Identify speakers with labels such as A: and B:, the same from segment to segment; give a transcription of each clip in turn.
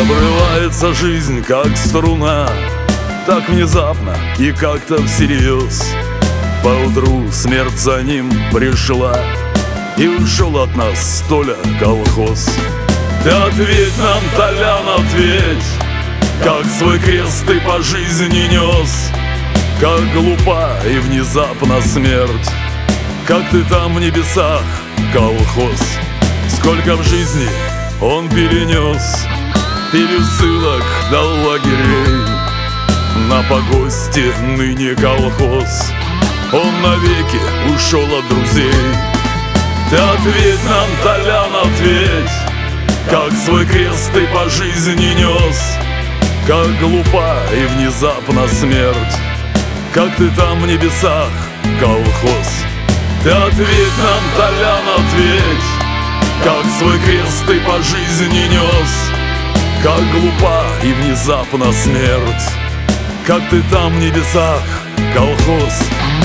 A: Обрывается жизнь, как струна, так внезапно и как-то всерьез. Поутру смерть за ним пришла, и ушел от нас Толя колхоз. Ты ответь нам, Толян, ответь, как свой крест ты по жизни нес, как глупа и внезапна смерть, как ты там в небесах, колхоз. Сколько в жизни он перенес пересылок до лагерей, на погосте ныне колхоз, он навеки ушел от друзей. Ты ответь нам, Толян, ответь, как свой крест ты по жизни нес, как глупа и внезапна смерть, как ты там в небесах, колхоз. Ты ответь нам, Толян, ответь, как свой крест ты по жизни нес, как глупа и внезапна смерть, как ты там в небесах, колхоз.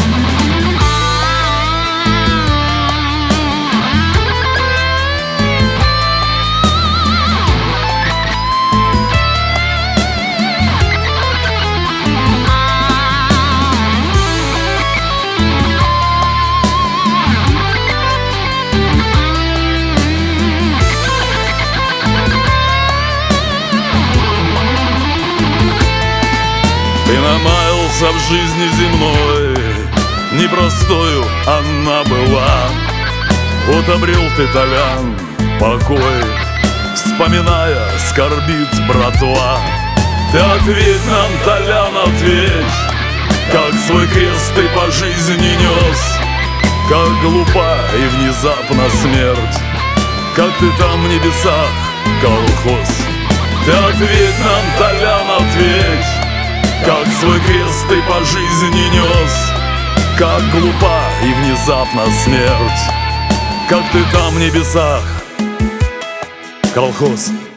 A: Ты намаялся в жизни земной, непростою она была. Вот обрел ты, Толян, покой, вспоминая, скорбит братва. Ты ответь нам, Толян, ответь, как свой крест ты по жизни нес, как глупа и внезапна смерть, как ты там в небесах, колхоз. Ты ответь нам, Толян, ответь, как свой крест ты по жизни нес, как глупа и внезапна смерть, как ты там в небесах, колхоз.